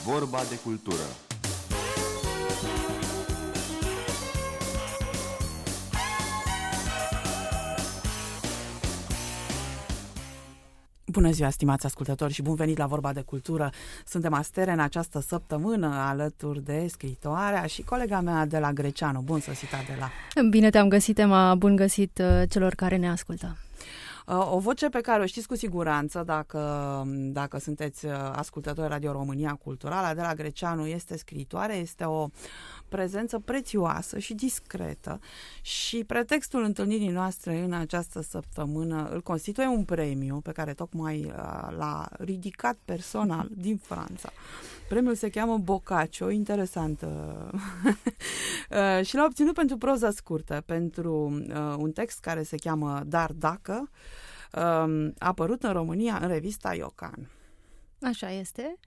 Vorba de cultură. Bună ziua, stimați ascultători, și bun venit la Vorba de Cultură. Suntem astere în această săptămână alături de scriitoarea și colega mea Adela Greceanu. Bun sosit, Adela! Bine te-am găsit, Emma. Bun găsit celor care ne ascultă. O voce pe care o știți cu siguranță dacă sunteți ascultători Radio România Culturală. Adela Greceanu este scriitoare, este o prezență prețioasă și discretă și pretextul întâlnirii noastre în această săptămână îl constituie un premiu pe care tocmai l-a ridicat personal din Franța. Premiul se cheamă Boccaccio, interesant, și l-a obținut pentru proză scurtă, pentru un text care se cheamă Dar dacă, a apărut în România în revista Iocan. Așa este.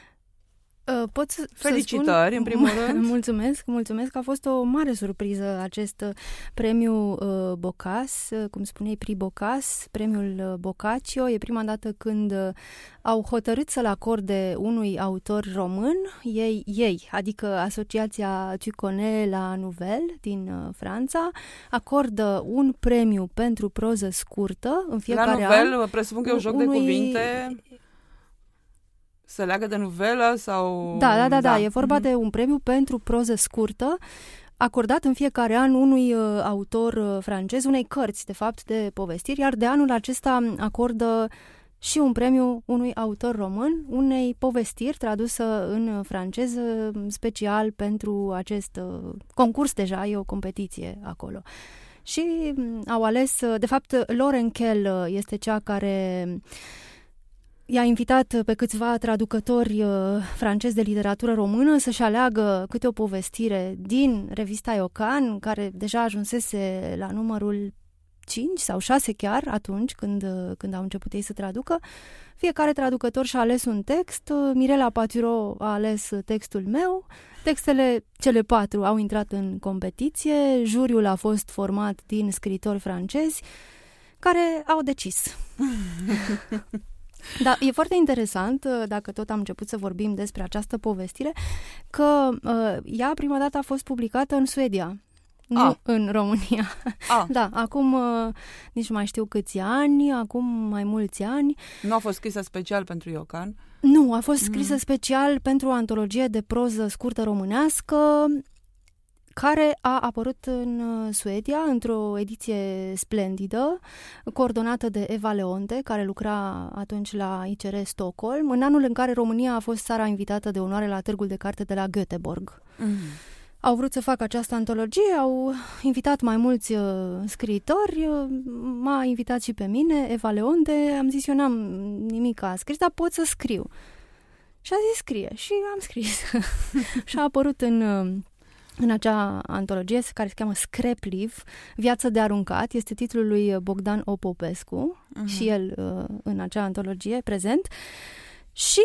Felicitări, în primul rând. Mulțumesc. A fost o mare surpriză acest premiu Bocas, cum spuneai, Prix Bocas, premiul Boccaccio. E prima dată când au hotărât să-l acorde unui autor român, ei, adică Asociația Tu connais la Nouvelle din Franța, acordă un premiu pentru proză scurtă în fiecare an. La Nouvelle, presupun că e un joc de cuvinte... Se leagă de novelă sau... Da. E vorba de un premiu pentru proză scurtă, acordat în fiecare an unui autor francez, unei cărți, de fapt, de povestiri, iar de anul acesta acordă și un premiu unui autor român, unei povestiri tradusă în franceză, special pentru acest concurs. Deja e o competiție acolo. Și au ales, de fapt, Lauren Kell este cea care... i-a invitat pe câțiva traducători francezi de literatură română să-și aleagă câte o povestire din revista Iocan, care deja ajunsese la numărul 5 sau 6 chiar atunci când au început ei să traducă. Fiecare traducător și-a ales un text. Mirela Paturo a ales textul meu. Textele, cele 4, au intrat în competiție. Juriul a fost format din scriitori francezi care au decis. Da, e foarte interesant, dacă tot am început să vorbim despre această povestire, că ea prima dată a fost publicată în Suedia, nu în România. Da, acum nici nu mai știu câți ani, acum mai mulți ani. Nu a fost scrisă special pentru Iocan? Nu, a fost scrisă special pentru o antologie de proză scurtă românească, care a apărut în Suedia într-o ediție splendidă, coordonată de Eva Leonte, care lucra atunci la ICR Stockholm, în anul în care România a fost țara invitată de onoare la Târgul de Carte de la Göteborg. Au vrut să facă această antologie, au invitat mai mulți scriitori, m-a invitat și pe mine, Eva Leonte. Am zis, eu n-am nimic a scris, dar pot să scriu. Și a zis, scrie. Și am scris. Și a apărut în acea antologie care se cheamă Scrap Live, Viață de aruncat, este titlul lui Bogdan Opopescu, și el în acea antologie prezent. Și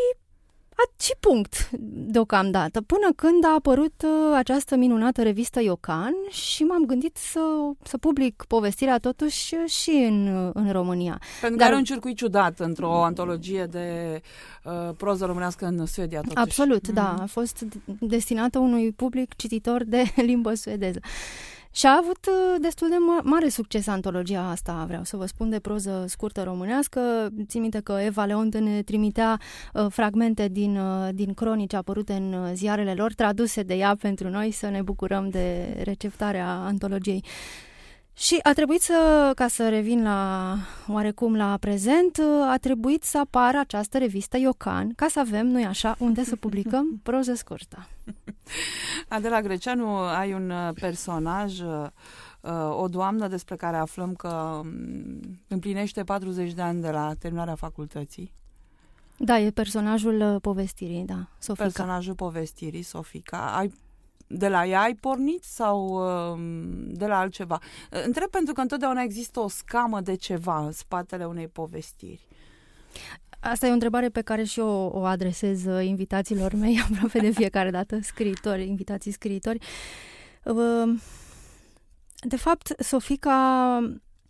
punct deocamdată, până când a apărut această minunată revistă Iocan și m-am gândit să public povestirea totuși și în România. Pentru că are un circuit ciudat într-o antologie de proză românească în Suedia totuși. Absolut, da. A fost destinată unui public cititor de limbă suedeză. Și a avut destul de mare succes antologia asta, vreau să vă spun, de proză scurtă românească. Țin minte că Eva Leonte ne trimitea fragmente din cronici apărute în ziarele lor, traduse de ea pentru noi, să ne bucurăm de receptarea antologiei. Și a trebuit ca să revin oarecum la prezent, a trebuit să apară această revistă Iocan, ca să avem, nu-i așa, unde să publicăm proză scurtă. Adela Greceanu, ai un personaj, o doamnă despre care aflăm că împlinește 40 de ani de la terminarea facultății. Da, e personajul povestirii, da, Sofica. Personajul povestirii, Sofica. De la ea ai pornit sau de la altceva? Întreb pentru că întotdeauna există o scamă de ceva în spatele unei povestiri. Asta e o întrebare pe care și eu o adresez invitațiilor mei aproape de fiecare dată, invitații scriitori. De fapt, Sofica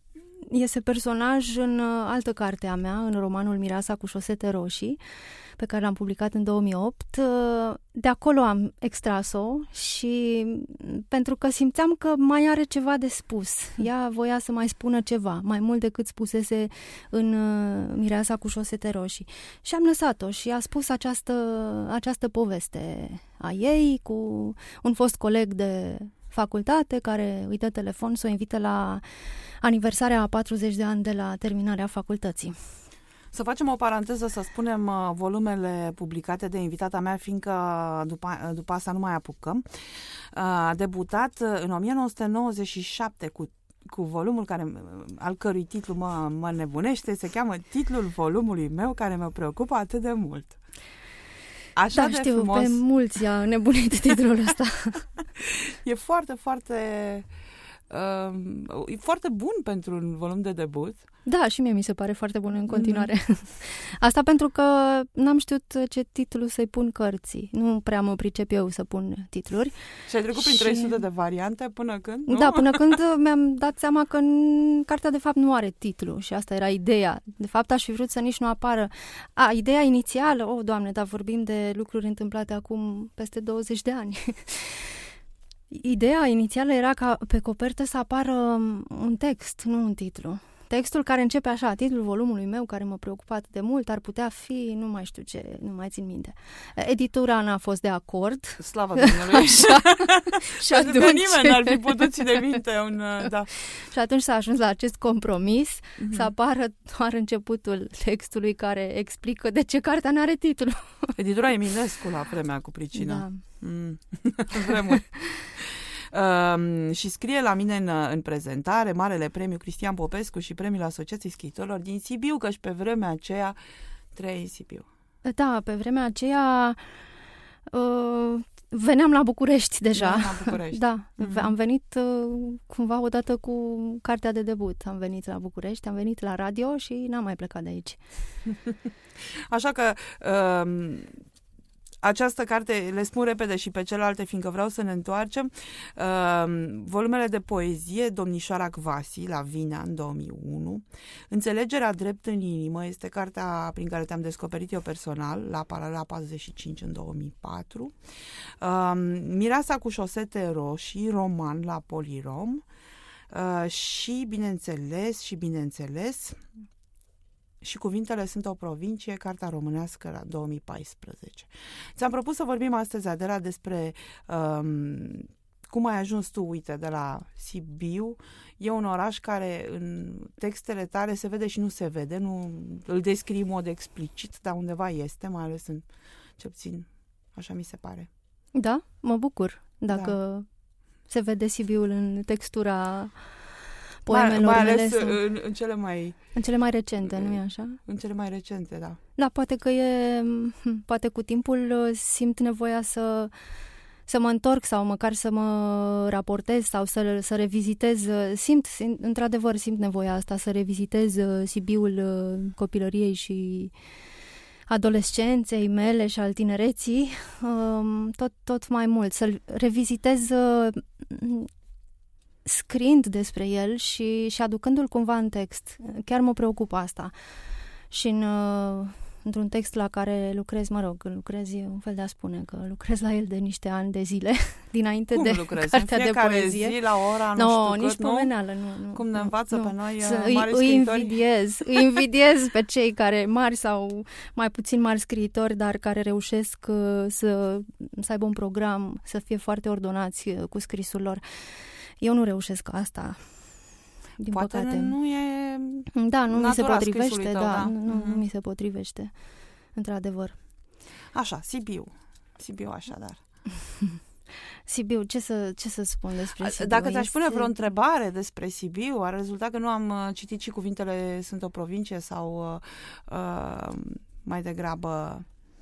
este personaj în altă carte a mea, în romanul Mireasa cu șosete roșii, pe care l-am publicat în 2008. De acolo am extras-o și pentru că simțeam că mai are ceva de spus. Ea voia să mai spună ceva, mai mult decât spusese în Mireasa cu șosete roșii. Și am lăsat-o și a spus această poveste a ei cu un fost coleg de facultate care îi dă telefon să o invite la aniversarea a 40 de ani de la terminarea facultății. Să facem o paranteză, să spunem volumele publicate de invitata mea, fiindcă după asta nu mai apucăm. A debutat în 1997 cu volumul al cărui titlu mă nebunește, se cheamă Titlul volumului meu care mă preocupă atât de mult. Așa da, de știu, frumos. Pe mulți a nebunit titlul ăsta. E foarte, foarte... e foarte bun pentru un volum de debut. Da, și mie mi se pare foarte bun în continuare. Asta pentru că n-am știut ce titlu să-i pun cărții. Nu prea mă pricep eu să pun titluri. Și ai trecut prin 300 de variante până când, nu? Da, până când mi-am dat seama că cartea de fapt nu are titlu și asta era ideea. De fapt aș fi vrut să nici nu apară. Ideea inițială, Doamne, dar vorbim de lucruri întâmplate acum peste 20 de ani. Ideea inițială era ca pe copertă să apară un text, nu un titlu. Textul care începe așa, titlul volumului meu care mă preocupa atât de mult, ar putea fi, nu mai știu ce, nu mai țin minte. Editura n-a fost de acord. Slavă Domnului! Așa. Și atunci... că nimeni n-ar fi putut ține minte da. Și atunci s-a ajuns la acest compromis, să apară doar începutul textului care explică de ce cartea n-are titlu. Editura Eminescu la vremea cu pricina. Da. Vremuri. Și scrie la mine în prezentare Marele Premiu Cristian Popescu și Premiul Asociației Scriitorilor din Sibiu, că și pe vremea aceea trăiai în Sibiu. Da, pe vremea aceea veneam la București deja. La București. Da, am venit cumva odată cu cartea de debut. Am venit la București, am venit la radio și n-am mai plecat de aici. Așa că... această carte, le spun repede și pe celelalte, fiindcă vreau să ne întoarcem, volumele de poezie, Domnișoara Cvasi, la Vina, în 2001, Înțelegerea drept în inimă, este cartea prin care te-am descoperit eu personal, la Paralela 45, în 2004, Mireasa cu șosete roșii, roman, la Polirom, și, bineînțeles, și Cuvintele sunt o provincie, cartea românească la 2014. Ți-am propus să vorbim astăzi, Adela, despre cum ai ajuns tu, uite, de la Sibiu. E un oraș care în textele tale se vede și nu se vede, nu îl descrii în mod explicit, dar undeva este, mai ales în, ce puțin, așa mi se pare. Da, mă bucur dacă se vede Sibiul în textura poemelor mai ales mele sau... în cele mai... În cele mai recente, nu-i așa? În cele mai recente, da. Da, poate cu timpul simt nevoia să mă întorc sau măcar să mă raportez sau să revizitez. Într-adevăr, simt nevoia asta să revizitez Sibiul copilăriei și adolescenței mele și al tinereții tot mai mult. Să-l revizitez scriind despre el și aducându-l cumva în text. Chiar mă preocupă asta. Și într-un text la care lucrez, e un fel de a spune că lucrez la el de niște ani de zile, dinainte de cartea de poezie. Zi, la ora, nu știu nici cât, pomeneală, nu. Cum ne învață pe noi mari scriitori. Îi invidiez pe cei care mari sau mai puțin mari scriitori, dar care reușesc să aibă un program, să fie foarte ordonați cu scrisul lor. Eu nu reușesc asta, din păcate. Nu e... Da, nu mi se potrivește, tău, da. Nu mi se potrivește, într-adevăr. Așa, Sibiu așadar. Sibiu, ce să spun despre Sibiu? Dacă ți-aș pune vreo întrebare despre Sibiu, ar rezulta că nu am citit și Cuvintele sunt o provincie sau mai degrabă...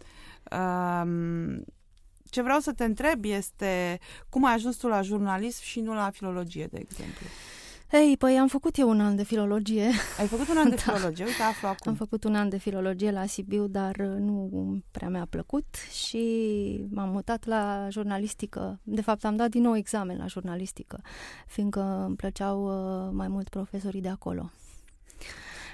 Ce vreau să te întreb este cum ai ajuns tu la jurnalism și nu la filologie, de exemplu? Ei, păi am făcut eu un an de filologie. Ai făcut un an de filologie? Uite, aflu acum. Am făcut un an de filologie la Sibiu, dar nu prea mi-a plăcut și m-am mutat la jurnalistică. De fapt, am dat din nou examen la jurnalistică, fiindcă îmi plăceau mai mult profesorii de acolo.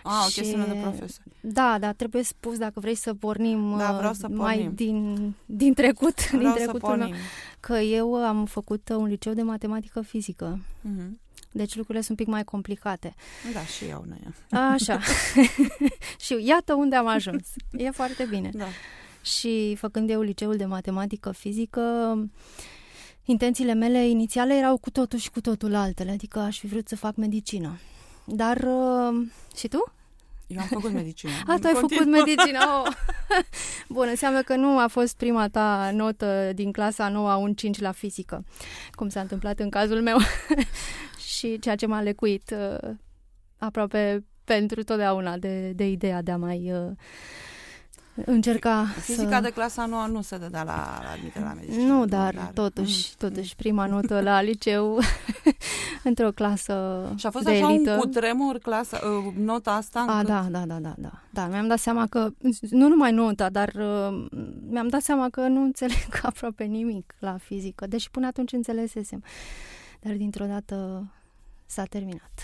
O chestiune de profesor. Da, dar trebuie spus dacă vrei să pornim, vreau să pornim. din trecut, vreau din trecutul meu, că eu am făcut un liceu de matematică fizică. Deci lucrurile sunt un pic mai complicate. Da, și eu, Așa. Și iată unde am ajuns. E foarte bine. Da. Și făcând eu liceul de matematică fizică, intențiile mele inițiale erau cu totul și cu totul altele, adică aș fi vrut să fac medicină. Dar, și tu? Eu am făcut medicină. Tu ai făcut medicină. Bun, înseamnă că nu a fost prima ta notă din clasa 9 un 5 la fizică, cum s-a întâmplat în cazul meu. Și ceea ce m-a lecuit aproape pentru totdeauna de ideea de a mai încerca Fizica de clasa 9 nu se dădea la admitere la medicină. Nu, dar totuși prima notă la liceu într-o clasă și a fost de așa elită. Un cutremur nota asta? Da, mi-am dat seama că nu numai nota, dar mi-am dat seama că nu înțeleg aproape nimic la fizică, deși până atunci înțelesesem. Dar dintr-o dată s-a terminat.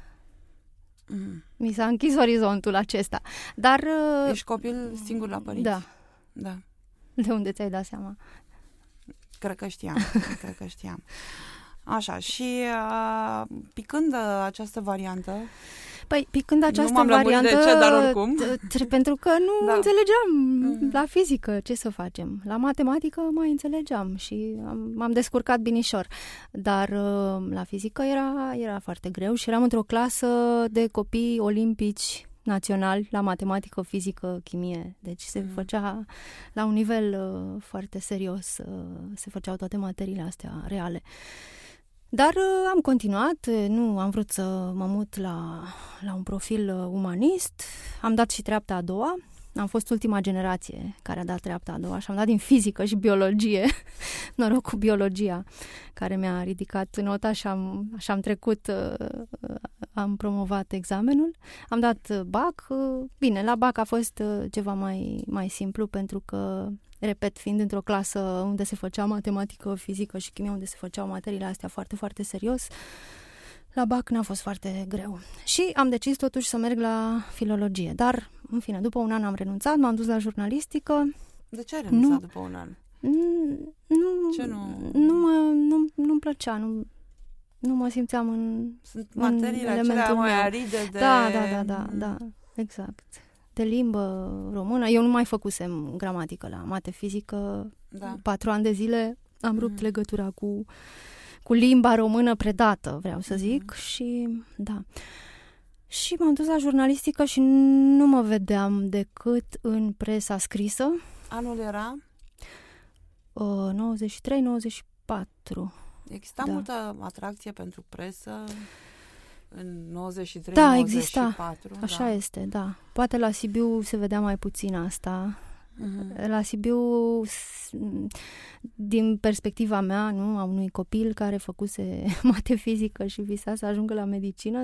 Mi s-a închis orizontul acesta. Dar ești copil singur la părinți? Da. De unde ți-ai dat seama? Cred că știam. Așa, și picând această variantă... Păi, picând această variantă... De ce, dar oricum. Pentru că nu înțelegeam la fizică ce să facem. La matematică mai înțelegeam și m-am descurcat binișor. Dar la fizică era foarte greu și eram într-o clasă de copii olimpici naționali la matematică, fizică, chimie. Deci se făcea la un nivel foarte serios, se făceau toate materiile astea reale. Dar am continuat, nu am vrut să mă mut la un profil umanist, am dat și treapta a doua, am fost ultima generație care a dat treapta a doua și am dat din fizică și biologie, noroc cu biologia, care mi-a ridicat nota și am trecut, am promovat examenul, am dat BAC, bine, la BAC a fost ceva mai simplu pentru că, repet, fiind într-o clasă unde se făcea matematică, fizică și chimie, unde se făceau materiile astea foarte, foarte serios, la BAC n-a fost foarte greu. Și am decis totuși să merg la filologie. Dar, în fine, după un an am renunțat, m-am dus la jurnalistică. De ce ai renunțat după un an? Nu-mi plăcea, nu mă simțeam Sunt materiile acelea mai aride de... Da, exact. De limbă română. Eu nu mai făcusem gramatică la mate-fizică. 4 ani de zile am rupt legătura cu limba română predată, vreau să zic. Și Și m-am dus la jurnalistică și nu mă vedeam decât în presa scrisă. Anul era? 93-94. Exista multă atracție pentru presă în 93-94? Da, exista. Așa este, da. Poate la Sibiu se vedea mai puțin asta. La Sibiu, din perspectiva mea, nu, a unui copil care făcuse mate-fizică și visa să ajungă la medicină,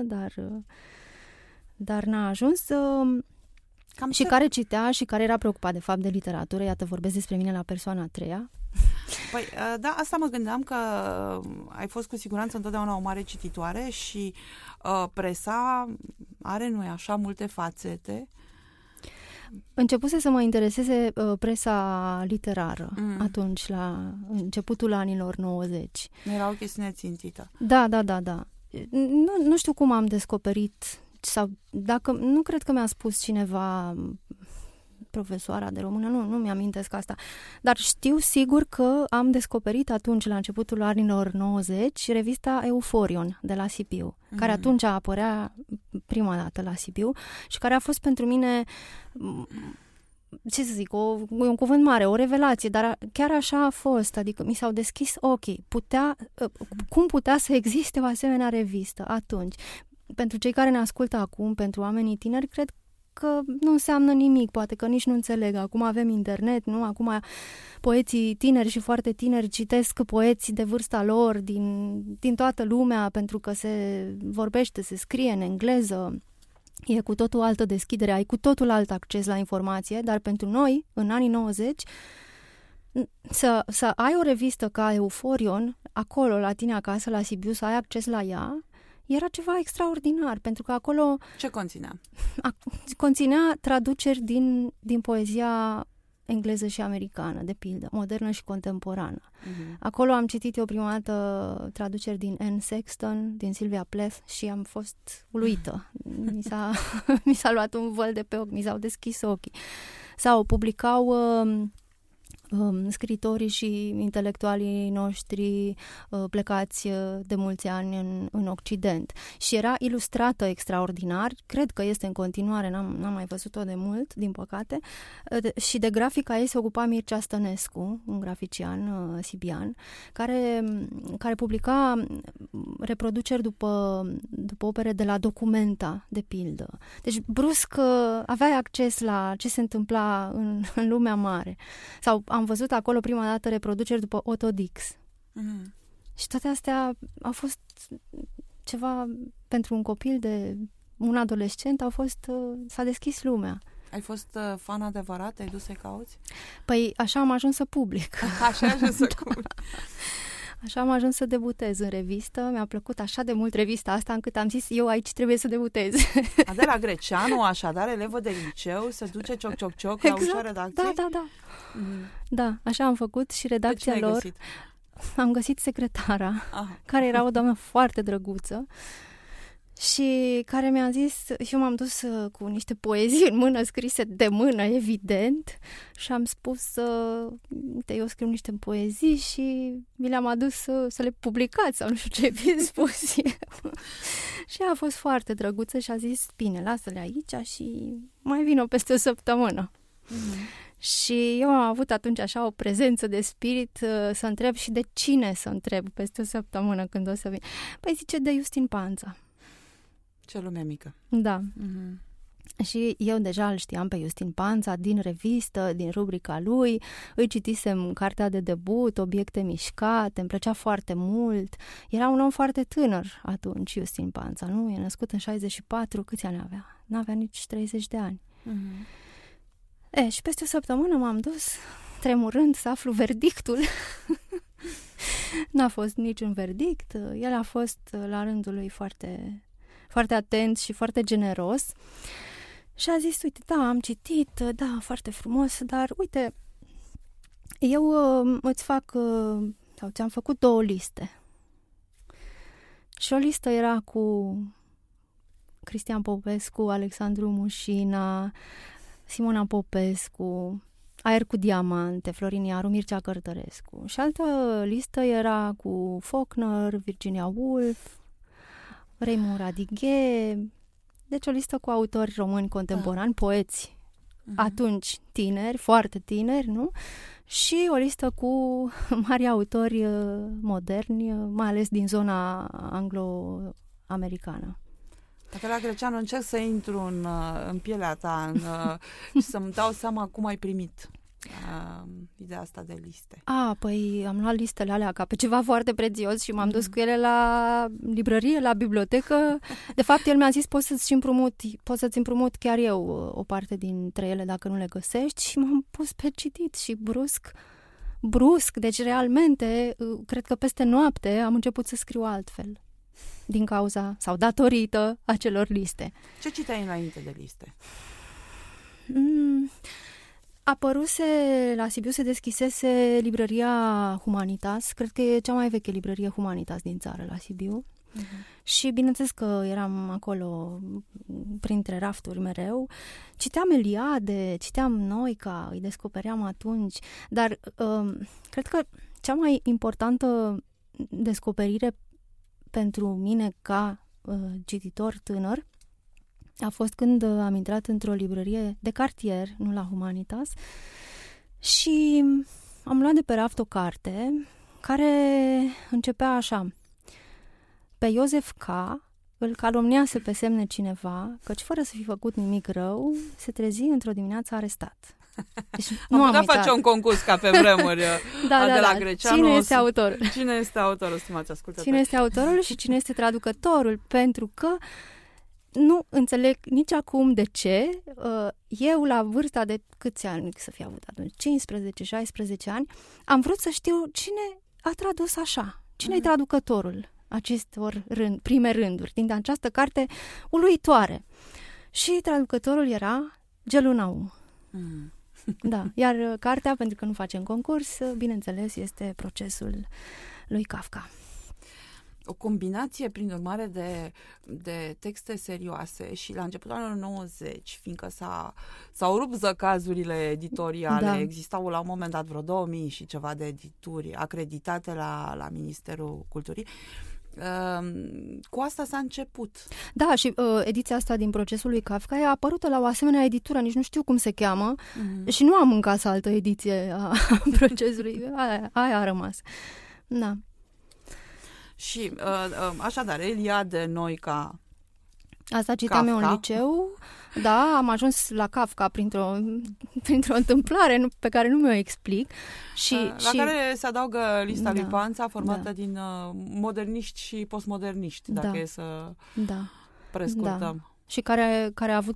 dar n-a ajuns, și care citea și care era preocupat de fapt de literatură. Iată, vorbesc despre mine la persoana a treia. Păi, da, asta mă gândeam, că ai fost cu siguranță întotdeauna o mare cititoare și presa are, nu-i așa, multe fațete. Începuse să mă intereseze presa literară atunci, la începutul anilor 90. Era o chestiune țintită. Da. Nu știu cum am descoperit, sau dacă, nu cred că mi-a spus cineva, profesoara de română, nu mi-amintesc asta, dar știu sigur că am descoperit atunci, la începutul anilor 90, revista Euphorion de la Sibiu, care atunci apărea prima dată la Sibiu și care a fost pentru mine, ce să zic, un cuvânt mare, o revelație, dar chiar așa a fost, adică mi s-au deschis ochii. Cum putea să existe o asemenea revistă atunci? Pentru cei care ne ascultă acum, pentru oamenii tineri, cred că nu înseamnă nimic, poate că nici nu înțeleg. Acum avem internet, nu? Acum poeții tineri și foarte tineri citesc poeți de vârsta lor din toată lumea, pentru că se vorbește, se scrie în engleză. E cu totul altă deschidere, ai cu totul alt acces la informație, dar pentru noi, în anii 90, să ai o revistă ca Euphorion, acolo, la tine acasă, la Sibiu, să ai acces la ea, era ceva extraordinar, pentru că acolo Ce conținea? Conținea traduceri din poezia engleză și americană, de pildă, modernă și contemporană. Acolo am citit eu prima dată traduceri din Anne Sexton, din Sylvia Plath și am fost uluită. Mi s-a luat un văl de pe ochi, mi s-au deschis ochii. Sau publicau scritorii și intelectualii noștri plecați de mulți ani în Occident. Și era ilustrată extraordinar, cred că este în continuare, n-am mai văzut-o de mult, din păcate, și de grafica ei se ocupa Mircea Stănescu, un grafician sibian, care publica reproduceri după opere de la Documenta, de pildă. Deci, brusc, aveai acces la ce se întâmpla în lumea mare. Sau am văzut acolo prima dată reproduceri după Otto Dix. Și toate astea au fost ceva pentru un copil un adolescent, s-a deschis lumea. Ai fost fan adevărat? Ai dus să-i cauți? Păi așa am ajuns să public. Așa ai ajuns să public. Așa am ajuns să debutez în revistă. Mi-a plăcut așa de mult revista asta încât am zis, eu aici trebuie să debutez. Adela Greceanu, așadar, elevă de liceu, se duce cioc la ușa redacției? Da. Da, așa am făcut și redacția lor. Găsit? Am găsit secretara, care era o doamnă foarte drăguță și care mi-a zis, și eu m-am dus cu niște poezii în mână, scrise de mână, evident, și am spus, uite, eu scriu niște poezii și mi le-am adus să le publicați, sau nu știu ce fi spus eu. Și a fost foarte drăguță și a zis, bine, lasă-le aici și mai vin peste o săptămână. Și eu am avut atunci așa o prezență de spirit să întreb și de cine să întreb peste o săptămână când o să vin. Păi zice, de Justin Panța. Ce lume mică. Da. Și eu deja îl știam pe Justin Panța din revistă, din rubrica lui, îi citisem cartea de debut, Obiecte mișcate, îmi plăcea foarte mult. Era un om foarte tânăr atunci, Justin Panța, nu? E născut în 64, câți ani avea? N-avea nici 30 de ani. Și peste o săptămână m-am dus, tremurând, să aflu verdictul. N-a fost niciun verdict, el a fost la rândul lui foarte, foarte atent și foarte generos. Și a zis, uite, da, am citit, da, foarte frumos, dar uite, eu îți fac, sau ți-am făcut 2 liste. Și o listă era cu Cristian Popescu, Alexandru Mușina, Simona Popescu, Aer cu diamante, Florin Iaru, Mircea Cărtărescu. Și altă listă era cu Faulkner, Virginia Woolf, Raymond Radiguet. Deci o listă cu autori români contemporani, poeți, atunci tineri, foarte tineri, nu? Și o listă cu mari autori moderni, mai ales din zona anglo-americană. Adela Greceanu, încerc să intru în pielea ta și să-mi dau seama cum ai primit ideea asta de liste. Păi am luat listele alea ca pe ceva foarte prețios și m-am dus cu ele la librărie, la bibliotecă. De fapt, el mi-a zis, poți să-ți împrumut chiar eu o parte dintre ele dacă nu le găsești, și m-am pus pe citit și brusc, deci realmente, cred că peste noapte am început să scriu altfel. Din cauza sau datorită acelor liste. Ce citeai înainte de liste? Apăruse la Sibiu, se deschisese librăria Humanitas. Cred că e cea mai veche librărie Humanitas din țară la Sibiu. Și bineînțeles că eram acolo printre rafturi mereu. Citeam Eliade, citeam Noica, îi descopeream atunci. Dar cred că cea mai importantă descoperire pentru mine ca cititor tânăr a fost când am intrat într-o librărie de cartier, nu la Humanitas, și am luat de pe raft o carte care începea așa: pe Iosef K. îl calomniase pe semne cineva, căci fără să fi făcut nimic rău, se trezi într-o dimineață arestat. Deci, am putea face un concurs ca pe vremuri. Adela Greceanu. Cine este autorul? Cine este autorul, stimați ascultători? Cine este autorul și cine este traducătorul? Pentru că nu înțeleg nici acum de ce eu, la vârsta de câți ani să fi avut atunci, 15-16 ani, am vrut să știu cine a tradus așa. Cine e traducătorul? acestor prime rânduri din această carte uluitoare. Și traducătorul era Gelu Naum. Da, iar cartea, pentru că nu facem concurs, bineînțeles, este Procesul lui Kafka. O combinație, prin urmare, de texte serioase și la începutul anilor 90, fiindcă s-au rupt zăcazurile editoriale, Da. existau la un moment dat vreo 2000 și ceva de edituri acreditate la Ministerul Culturii. Cu asta s-a început. Da, și ediția asta din Procesul lui Kafka e apărută la o asemenea editură, nici nu știu cum se cheamă, și nu am în casă altă ediție a Procesului. Aia a rămas. Da. Și așadar, Eliade, Noica, Asta citeam eu în Kafka. liceu. Da, am ajuns la Kafka printr-o întâmplare pe care nu mi-o explic. La care se adaugă lista lui Panța, formată da. din moderniști și postmoderniști, dacă e să prescurtăm. Da. Și care a avut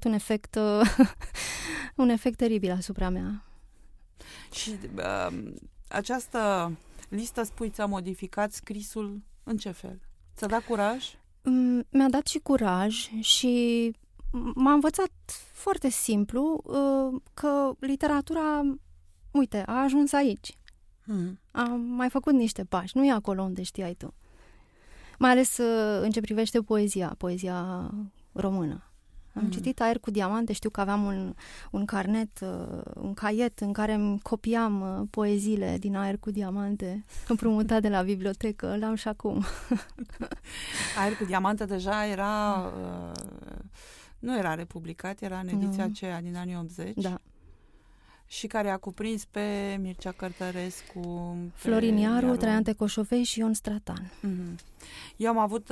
un efect teribil asupra mea. Și această listă, spui, ți-a modificat scrisul în ce fel? Ți-a dat curaj? Mi-a dat și curaj și m-a învățat foarte simplu că literatura, uite, a ajuns aici. Am mai făcut niște pași, nu e acolo unde știai tu. Mai ales în ce privește poezia română. Am citit Aer cu diamante, știu că aveam un carnet, un caiet în care îmi copiam poeziile din Aer cu diamante, împrumutat de la bibliotecă, l-am și acum. Aer cu diamante deja era, nu era republicat, era în ediția aceea din anii 80. Da. Și care a cuprins pe Mircea Cărtărescu, Florin Iaru, Traian Tecoșovei și Ion Stratan. Eu am avut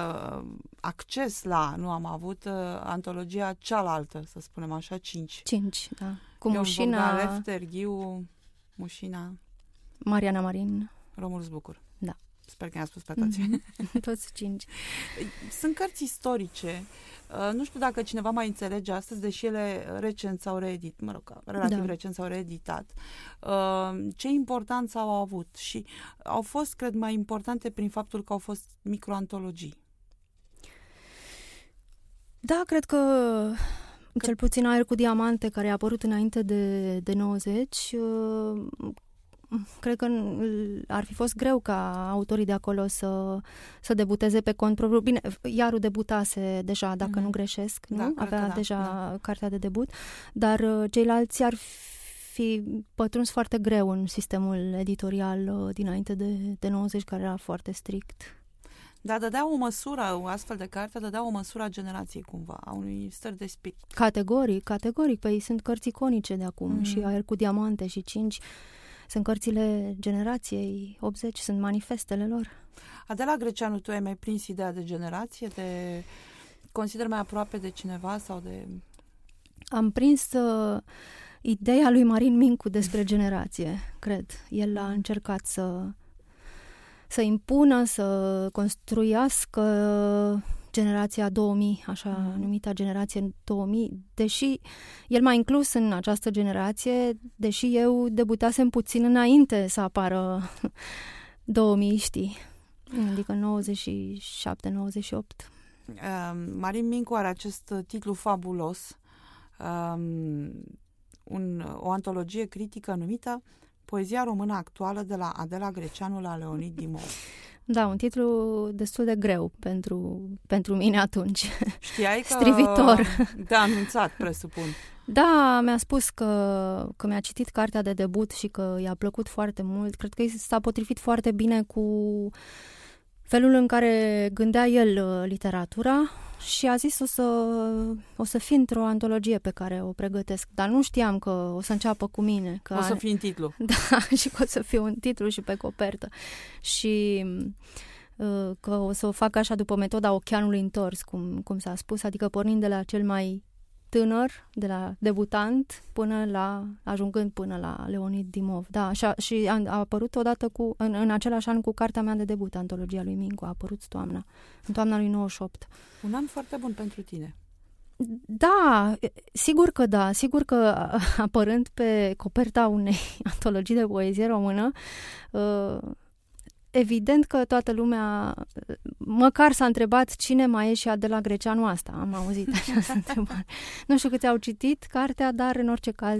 am avut antologia cealaltă, să spunem așa, 5. 5, da. Cu Ion Mușina, Bogdan, Lefter, Ghiu, Mușina, Mariana Marin. Romulus Bucur. Da. Sper că i-am spus pe toți. Toți 5. Sunt cărți istorice. Nu știu dacă cineva mai înțelege astăzi, deși ele recent s-au relativ recent s-au reeditat. Ce importanță au avut și au fost, cred, mai importante prin faptul că au fost microantologii. Da, cred că cel puțin Aer cu diamante, care a apărut înainte de 90, cred că ar fi fost greu ca autorii de acolo să debuteze pe cont propriu. Bine, Iaru debutase deja, dacă nu greșesc, nu? Avea deja cartea de debut, dar ceilalți ar fi pătruns foarte greu în sistemul editorial dinainte de 90, care era foarte strict. Dar dădea o măsură, o astfel de carte dădea o măsură a generației cumva, a unui stări de spirit. Categoric, păi sunt cărți iconice de acum, și Aer cu diamante și 5 sunt cărțile generației 80, sunt manifestele lor. Adela Greceanu, tu ai mai prins ideea de generație? Consider mai aproape de cineva sau de... Am prins ideea lui Marin Mincu despre generație, cred. El a încercat să impună, să construiască generația 2000, așa numita generație 2000, deși el m-a inclus în această generație, deși eu debutasem puțin înainte să apară 2000-știi, adică 97-98. Marin Mincu are acest titlu fabulos, o antologie critică numită Poezia română actuală, de la Adela Greceanu la Leonid Dimov. Da, un titlu destul de greu pentru mine atunci. Știai că... Strivitor. De anunțat, presupun. Da, mi-a spus că mi-a citit cartea de debut și că i-a plăcut foarte mult. Cred că s-a potrivit foarte bine cu felul în care gândea el literatura și a zis o să fie într-o antologie pe care o pregătesc. Dar nu știam că o să înceapă cu mine. Că o să fie în titlu. Da, și că o să fie un titlu și pe copertă. Și că o să o fac așa după metoda ochianului întors, cum s-a spus, adică pornind de la cel mai tânăr, de la debutant, ajungând până la Leonid Dimov. Da, și a apărut odată în același an cu cartea mea de debut, antologia lui Mincu, a apărut în toamna lui 98. Un an foarte bun pentru tine. Da, sigur că da, sigur că apărând pe coperta unei antologii de poezie română, evident că toată lumea măcar s-a întrebat cine mai e și Adela Greceanu asta. Am auzit această întrebare. Nu știu câți au citit cartea, dar în orice caz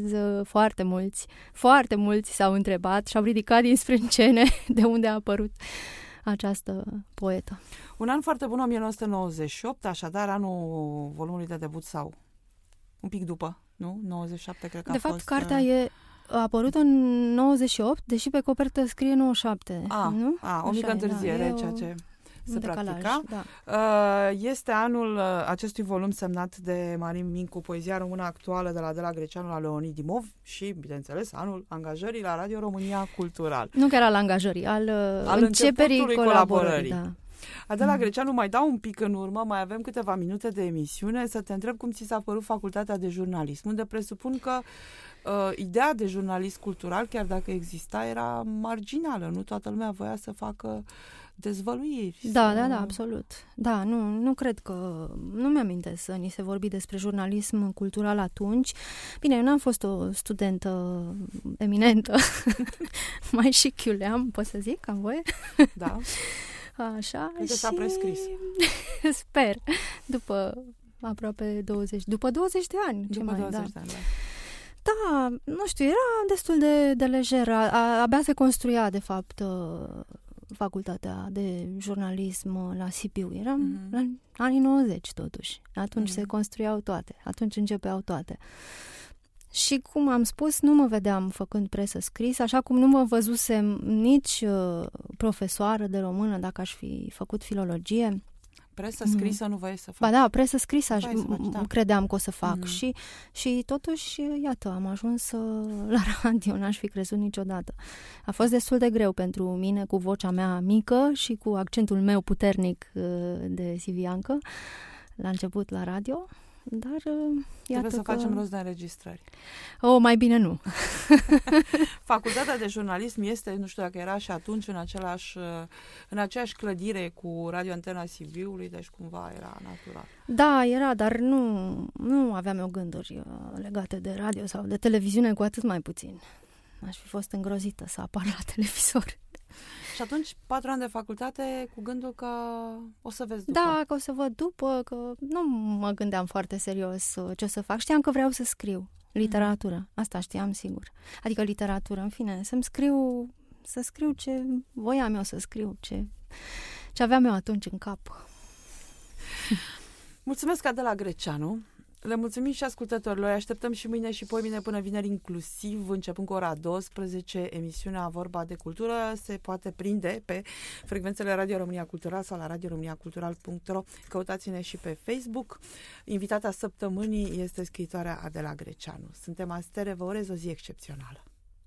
foarte mulți s-au întrebat și au ridicat din sprâncene de unde a apărut această poetă. Un an foarte bun, 1998, așadar anul volumului de debut sau un pic după, nu? 97 cred că de a fapt, fost... cartea a apărut în 98, deși pe copertă scrie 97, nu? O mică întârziere, ceea ce se practica. Da. Este anul acestui volum semnat de Marin Mincu, Poezia română actuală de la Adela Greceanu la Leonid Dimov și, bineînțeles, anul angajării la Radio România Cultural. Nu chiar al angajării, al începerii colaborării. Da. Adela Greceanu, mai dau un pic în urmă, mai avem câteva minute de emisiune, să te întreb cum ți s-a părut facultatea de jurnalism, unde presupun că ideea de jurnalist cultural, chiar dacă exista, era marginală. Nu toată lumea voia să facă dezvăluiri. Da, absolut. Da, nu cred că... Nu mi-amintesc să ni se vorbi despre jurnalism cultural atunci. Bine, eu n-am fost o studentă eminentă. Mai și chiuleam, pot să zic, am voie? Da. Așa. Cred că s-a prescris. Sper. După aproape 20... După 20 de ani. După 20 de ani, da. Da, nu știu, era destul de lejer. Abia se construia, de fapt, facultatea de jurnalism la Sibiu. Eram la anii 90, totuși. Atunci se construiau toate. Atunci începeau toate. Și, cum am spus, nu mă vedeam făcând presă scrisă, așa cum nu mă văzusem nici profesoară de română, dacă aș fi făcut filologie. Presă scrisă nu voiai să faci? Ba da, presă scrisă credeam că o să fac. Și totuși, iată, am ajuns la radio, n-aș fi crezut niciodată. A fost destul de greu pentru mine, cu vocea mea mică și cu accentul meu puternic de siviancă, la început la radio. Dar iată trebuie să facem rost de înregistrări. Mai bine nu. Facultatea de jurnalism este, nu știu dacă era și atunci, în aceeași clădire cu Radio Antena Sibiului, deci cumva era natural. Da, era, dar nu aveam eu gânduri legate de radio sau de televiziune, cu atât mai puțin. Aș fi fost îngrozită să apar la televizor. Și atunci, 4 ani de facultate cu gândul că o să vezi după. Da, că o să văd după, că nu mă gândeam foarte serios ce o să fac. Știam că vreau să scriu literatură. Asta știam sigur. Adică literatură, în fine, să scriu ce voiam eu să scriu, ce aveam eu atunci în cap. Mulțumesc, Adela Greceanu. Le mulțumim și ascultătorilor. Așteptăm și mâine și poimine până vineri inclusiv, începând cu ora 12. Emisiunea Vorba de Cultură se poate prinde pe frecvențele Radio România Cultural sau la radioromaniacultural.ro. Căutați-ne și pe Facebook. Invitata săptămânii este scriitoarea Adela Greceanu. Suntem Astere, vă urez o zi excepțională.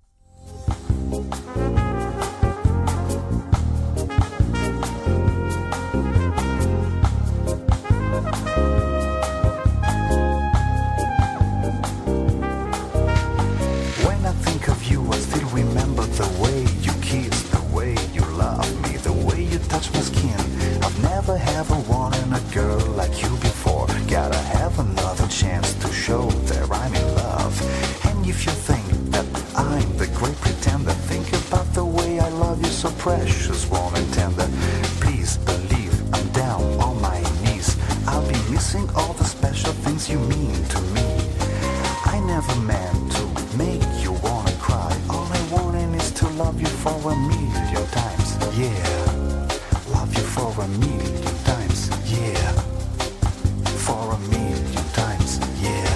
Touch my skin. I've never ever wanted a girl like you before. Gotta have another chance to show that I'm in love. And if you think that I'm the great pretender, think about the way I love you so precious, warm and tender. Please believe I'm down on my knees. I'll be missing all the special things you mean to me. I never meant to make you wanna cry. All I wanted is to love you for 1,000,000 times. Yeah. For 1,000,000 times, yeah. For 1,000,000 times, yeah.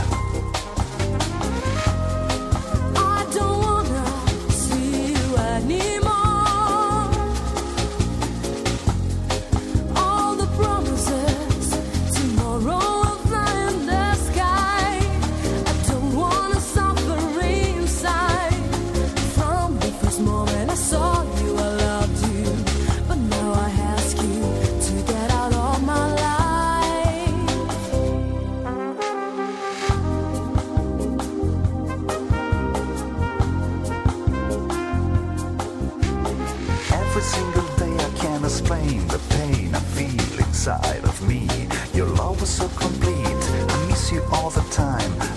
I don't wanna see you anymore. All the promises, tomorrow will fly in the sky. I don't wanna suffer inside. From the first moment I saw you, I loved you, but now I ask you to get out of my life. Every single day I can't explain the pain I feel inside of me. Your love was so complete, I miss you all the time.